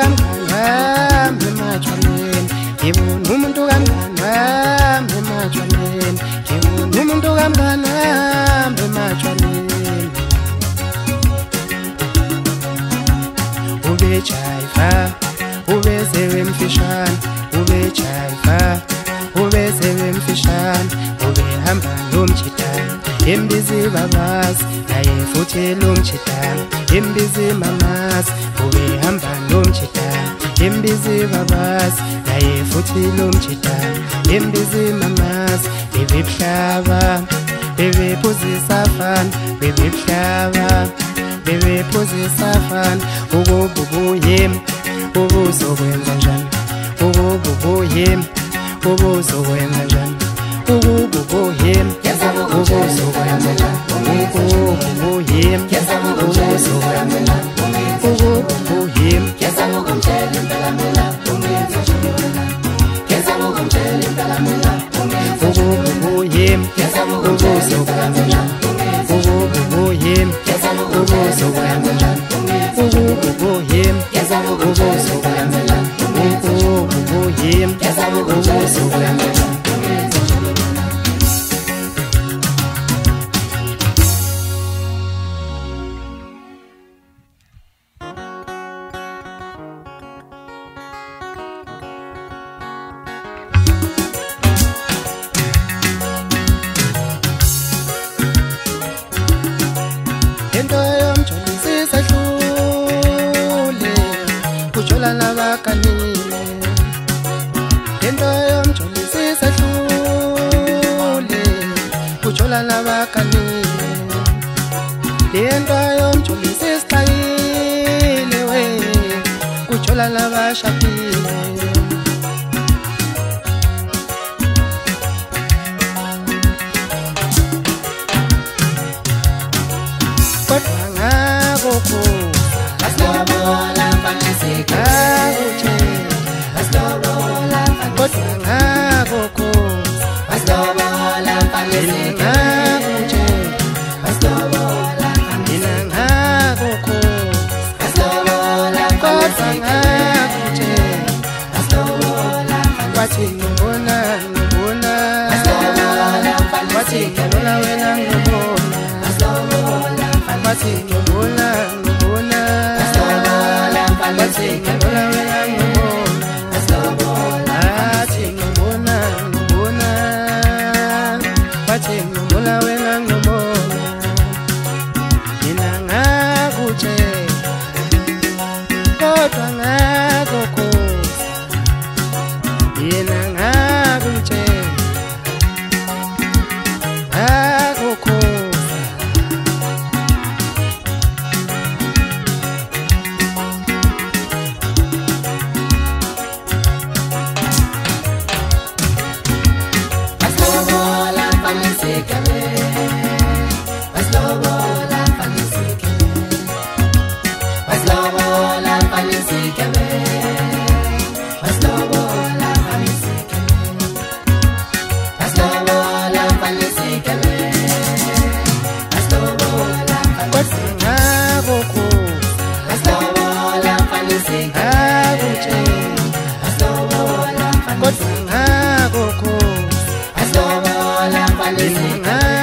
kamngani wami emathwaneni, ngibona umuntu kamngani wami emathwaneni, ngibona umuntu kamngani wami emathwaneni. Ubejayiva ubesewemfishane, ubejayiva ubesewemfishane, ubehamba nomjidane imbizi babazi, naye futhi lomjidane imbizi mamazi. Ubehamba nomjidane imbizi babazi, naye futhi lomjidane imbizi mamazi. Bebebuhlaba bebephuzisa fana, bebebuhlaba bebephuzisa fana. Ukububuyimi ubuzokwenza njani, ukububuyimi ubuzokwenza njani, ukububuyimi ubuzokwenza njani, ukububuyimi ubuzokwenza njani, ukububuyimi ubuzokwenza njani, ukububuyimi ubuzokwenza njani, ukububuyimi ubuzokwenza njani, ukububuyimi ubuzokwenza njani. Into yomjolisi sehlule kujola nabakanile, into yomjolisi sehlule kujola nabakanile, into yomjolisi sixayile we kujola nabashapile. Kodwa ngakho asilobola mfanisika akutshela, asilobola mfanisika, kodwa ngakho asilobola mfanisika akutshela, asilobola mfanisika ngakho asilobola mfanisika, asilobola wathi ngibona ngibona, asilobola mfanisika wena wena ngibona, asilobola wathi ngibona ngibona, asilobola mfanisika wena wena ngibona, asilobola wathi ngibona ngibona, wathi ngibona wena ngibona. Mina ngakutshela kodwa ngakukhoza, mina ngakutshela ngakukhoza. Asilobola mfanisika we, asilobola mfanisika we, asilobola mfanisika we, asilobola mfanisika we, asilobola mfanisika we, asilobola mfanisika asilobola mfanisika akutshela, asilobola mfanisika asilobola mfanisika.